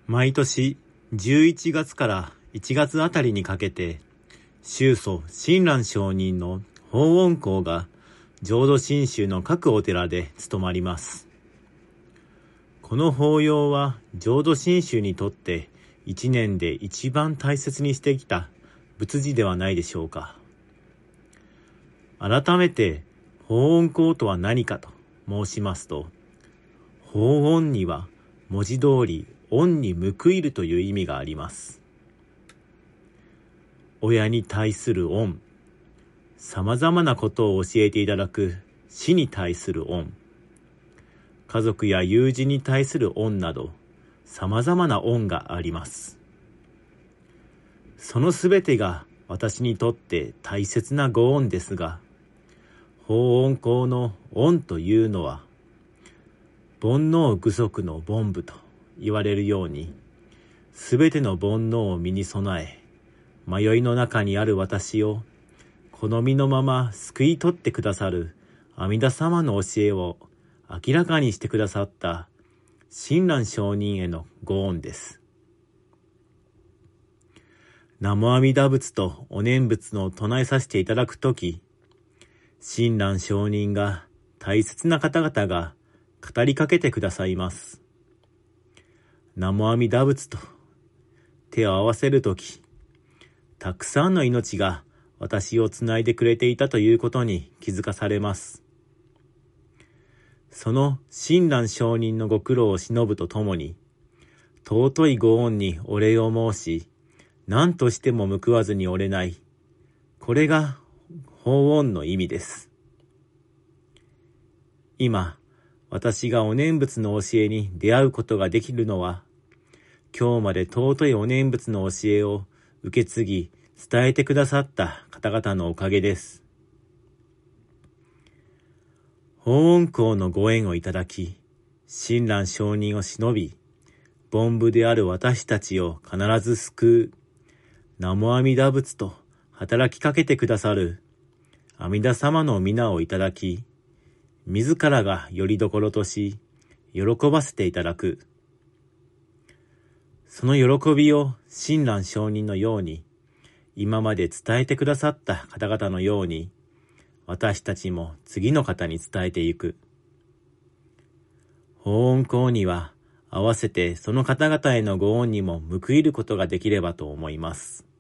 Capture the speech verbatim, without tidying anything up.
毎年じゅういちがつからいちがつあたりにかけて、宗祖親鸞上人の法恩講が浄土真宗の各お寺で務まります。この法要は浄土真宗にとって一年で一番大切にしてきた仏事ではないでしょうか。改めて法恩講とは何かと申しますと、法恩には文字通り恩に報いるという意味があります。親に対する恩、様々なことを教えていただく師に対する恩、家族や友人に対する恩など、様々な恩があります。そのすべてが私にとって大切なご恩ですが、法恩講の恩というのは、煩悩具足の凡夫と言われるように、すべての煩悩を身に備え、迷いの中にある私を、好みのまま救い取ってくださる阿弥陀様の教えを明らかにしてくださった親鸞上人へのご恩です。南無阿弥陀仏とお念仏の唱えさせていただくとき、親鸞上人が大切な方々が語りかけてくださいます。南無阿弥陀仏と手を合わせるとき、たくさんの命が私をつないでくれていたということに気づかされます。その親鸞上人のご苦労を忍ぶとともに、尊いご恩にお礼を申し、何としても報わずにおれない。これが法恩の意味です。今、私がお念仏の教えに出会うことができるのは、今日まで尊いお念仏の教えを受け継ぎ、伝えてくださった方々のおかげです。法恩講のご縁をいただき、親鸞上人を忍び、凡夫である私たちを必ず救う、南無阿弥陀仏と働きかけてくださる阿弥陀様の皆をいただき、自らがよりどころとし、喜ばせていただく。その喜びを親鸞上人のように、今まで伝えてくださった方々のように、私たちも次の方に伝えていく。法恩講には、合わせてその方々へのご恩にも報いることができればと思います。